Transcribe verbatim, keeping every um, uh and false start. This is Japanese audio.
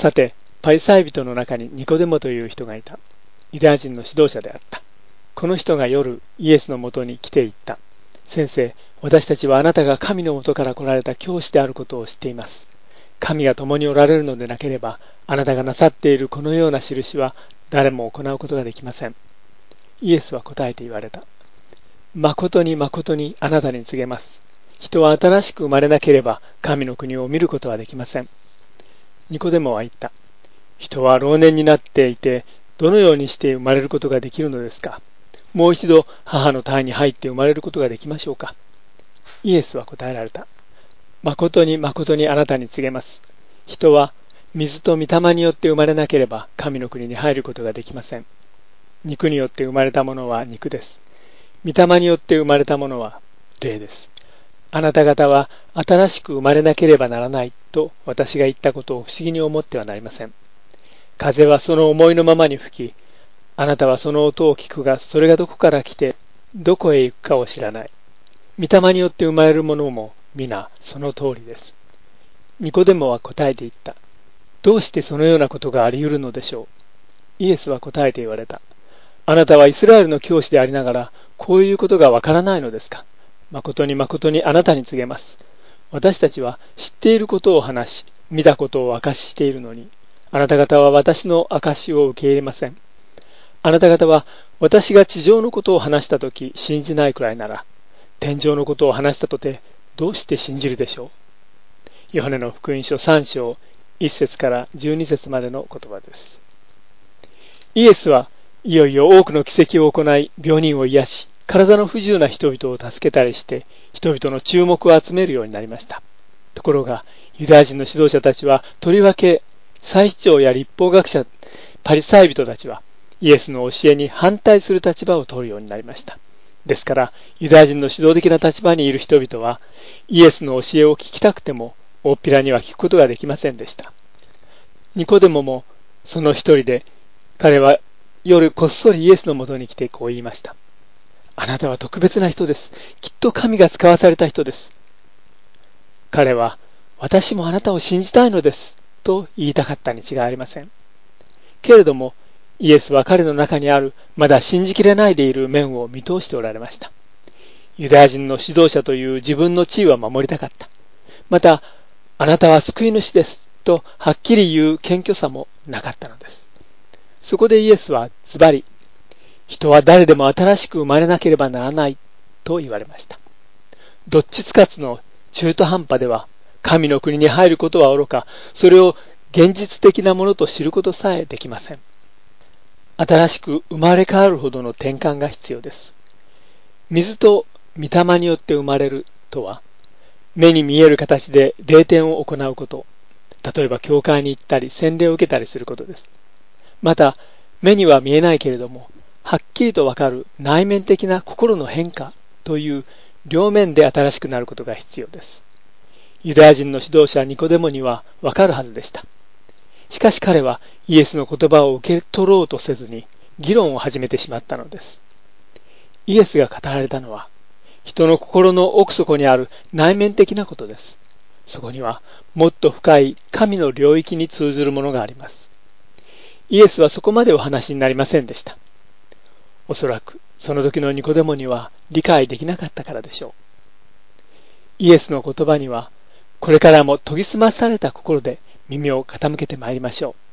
さて、パリサイ人の中にニコデモという人がいた。ユダヤ人の指導者であった。この人が夜、イエスのもとに来て言った。先生、私たちはあなたが神のもとから来られた教師であることを知っています。神が共におられるのでなければ、あなたがなさっているこのような印は誰も行うことができません。イエスは答えて言われた。誠に誠にあなたに告げます。人は新しく生まれなければ神の国を見ることはできません。ニコデモは言った。人は老年になっていて、どのようにして生まれることができるのですか。もう一度母の胎に入って生まれることができましょうか。イエスは答えられた。誠に誠にあなたに告げます。人は水と御霊によって生まれなければ神の国に入ることができません。肉によって生まれたものは肉です。御霊によって生まれたものは霊です。あなた方は新しく生まれなければならないと私が言ったことを不思議に思ってはなりません。風はその思いのままに吹き、あなたはその音を聞くが、それがどこから来てどこへ行くかを知らない。御霊によって生まれるものも皆その通りです。ニコデモは答えて言った。どうしてそのようなことがあり得るのでしょう。イエスは答えて言われた。あなたはイスラエルの教師でありながら、こういうことがわからないのですか。誠に誠にあなたに告げます。私たちは知っていることを話し、見たことを証ししているのに、あなた方は私の証しを受け入れません。あなた方は私が地上のことを話したとき信じないくらいなら、天上のことを話したとてどうして信じるでしょう。ヨハネの福音書さん章いっ節からじゅうに節までの言葉です。イエスはいよいよ多くの奇跡を行い、病人を癒し、体の不自由な人々を助けたりして、人々の注目を集めるようになりました。ところが、ユダヤ人の指導者たちは、とりわけ祭司長や立法学者、パリサイ人たちは、イエスの教えに反対する立場を取るようになりました。ですから、ユダヤ人の指導的な立場にいる人々は、イエスの教えを聞きたくても、大っぴらには聞くことができませんでした。ニコデモもその一人で、彼は夜こっそりイエスのもとに来てこう言いました。あなたは特別な人です。きっと神が使わされた人です。彼は、私もあなたを信じたいのです、と言いたかったに違いありません。けれども、イエスは彼の中にある、まだ信じきれないでいる面を見通しておられました。ユダヤ人の指導者という自分の地位は守りたかった。また、あなたは救い主です、とはっきり言う謙虚さもなかったのです。そこでイエスはズバリ、人は誰でも新しく生まれなければならないと言われました。どっちつかずの中途半端では神の国に入ることはおろか、それを現実的なものと知ることさえできません。新しく生まれ変わるほどの転換が必要です。水と御霊によって生まれるとは、目に見える形で霊典を行うこと、例えば教会に行ったり洗礼を受けたりすることです。また、目には見えないけれども、はっきりとわかる内面的な心の変化という両面で新しくなることが必要です。ユダヤ人の指導者ニコデモにはわかるはずでした。しかし彼はイエスの言葉を受け取ろうとせずに議論を始めてしまったのです。イエスが語られたのは、人の心の奥底にある内面的なことです。そこにはもっと深い神の領域に通ずるものがあります。イエスはそこまでお話になりませんでした。おそらくその時のニコデモには理解できなかったからでしょう。イエスの言葉にはこれからも研ぎ澄まされた心で耳を傾けてまいりましょう。